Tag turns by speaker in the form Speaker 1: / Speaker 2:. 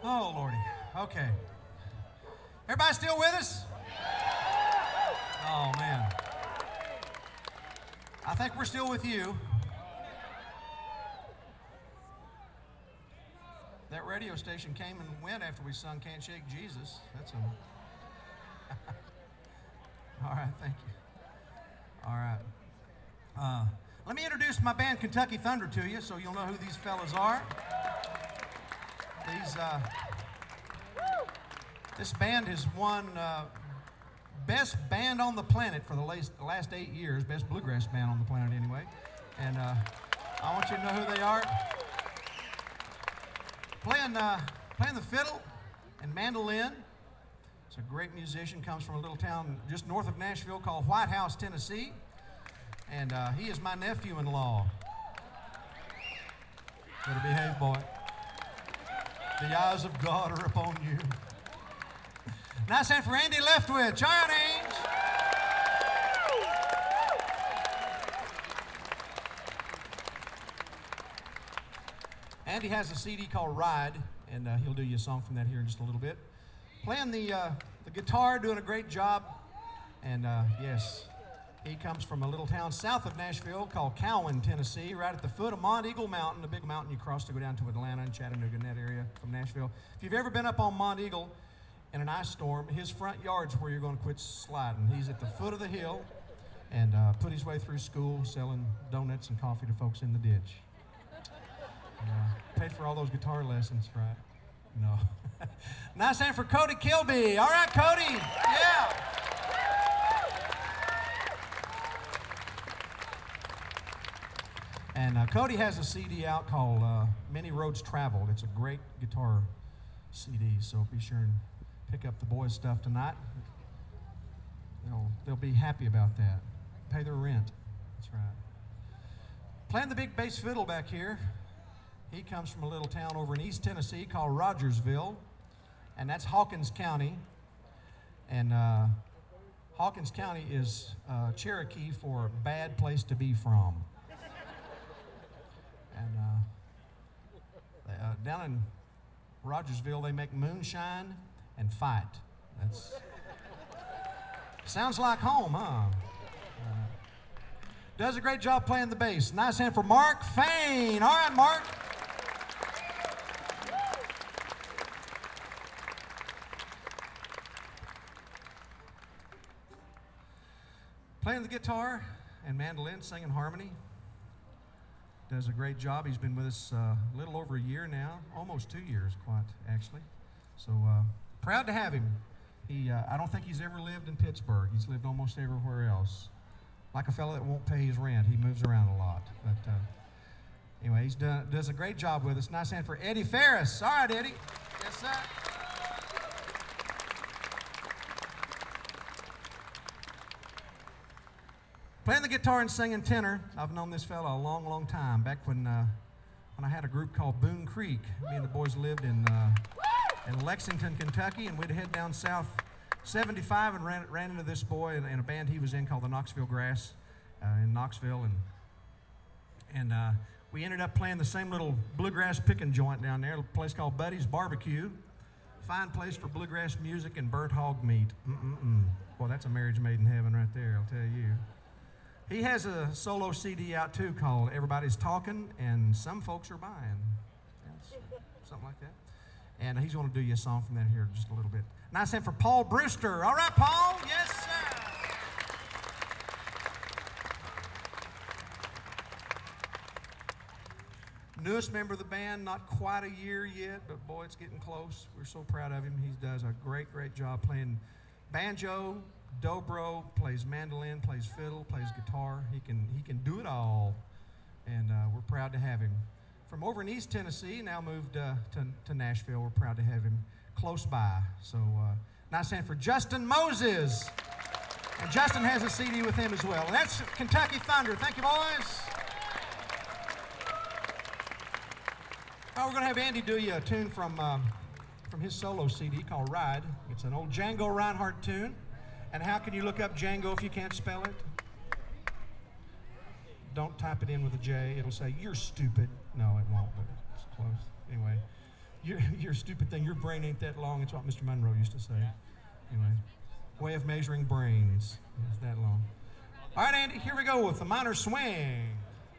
Speaker 1: Oh, Lordy. Okay. Everybody still with us? Oh, man. I think we're still with you. That radio station came and went after we sung Can't Shake Jesus. That's a... All right, thank you. All right. Let me introduce my band Kentucky Thunder to you so you'll know who these fellas are. This band has won Best Band on the Planet for the last 8 years, Best Bluegrass Band on the Planet anyway. And I want you to know who they are. Playing the fiddle and mandolin. It's a great musician, comes from a little town just north of Nashville called White House, Tennessee. And he is my nephew-in-law. Better behave, boy. The eyes of God are upon you. Nice hand for Andy Leftwich. All right, Ames. Andy has a CD called Ride, and he'll do you a song from that here in just a little bit. Playing the guitar, doing a great job. And yes, he comes from a little town south of Nashville called Cowan, Tennessee, right at the foot of Mont Eagle Mountain, the big mountain you cross to go down to Atlanta and Chattanooga in that area from Nashville. If you've ever been up on Mont Eagle in an ice storm, his front yard's where you're going to quit sliding. He's at the foot of the hill and put his way through school selling donuts and coffee to folks in the ditch. Paid for all those guitar lessons, right? No. Nice hand for Cody Kilby. All right, Cody. Yeah. And Cody has a CD out called Many Roads Traveled. It's a great guitar CD, so be sure and pick up the boys' stuff tonight. They'll be happy about that. Pay their rent. That's right. Playing the big bass fiddle back here. He comes from a little town over in East Tennessee called Rogersville, and that's Hawkins County. And Hawkins County is Cherokee for bad place to be from. And down in Rogersville, they make moonshine and fight. That's sounds like home, huh? Does a great job playing the bass. Nice hand for Mark Fain. All right, Mark. Playing the guitar and mandolin, singing harmony. Does a great job. He's been with us a little over a year now, almost 2 years, quite actually. So proud to have him. I don't think he's ever lived in Pittsburgh. He's lived almost everywhere else. Like a fellow that won't pay his rent, he moves around a lot. But anyway, does a great job with us. Nice hand for Eddie Ferris. All right, Eddie. Yes, sir. Playing the guitar and singing tenor. I've known this fella a long, long time. Back when I had a group called Boone Creek. Me and the boys lived in Lexington, Kentucky, and we'd head down south 75 and ran into this boy in a band he was in called the Knoxville Grass in Knoxville, and we ended up playing the same little bluegrass picking joint down there, a place called Buddy's Barbecue. Fine place for bluegrass music and burnt hog meat. Boy, that's a marriage made in heaven right there, I'll tell you. He has a solo CD out too called Everybody's Talking and Some Folks Are Buying. Something like that. And he's going to do you a song from that here in just a little bit. Nice hand for Paul Brewster. All right, Paul. Yes, sir. Newest member of the band, not quite a year yet, but boy, it's getting close. We're so proud of him. He does a great, great job playing banjo, dobro, plays mandolin, plays fiddle, plays guitar. He can do it all, and we're proud to have him. From over in East Tennessee, now moved to Nashville. We're proud to have him close by. So nice hand for Justin Moses. And Justin has a CD with him as well. And that's Kentucky Thunder. Thank you, boys. Oh, we're going to have Andy do you a tune from his solo CD called Ride. It's an old Django Reinhardt tune. And how can you look up Django if you can't spell it? Don't type it in with a J. It'll say, you're stupid. No, it won't, but it's close. Anyway, Your stupid thing, your brain ain't that long. It's what Mr. Monroe used to say. Anyway, way of measuring brains is that long. All right, Andy, here we go with the minor swing.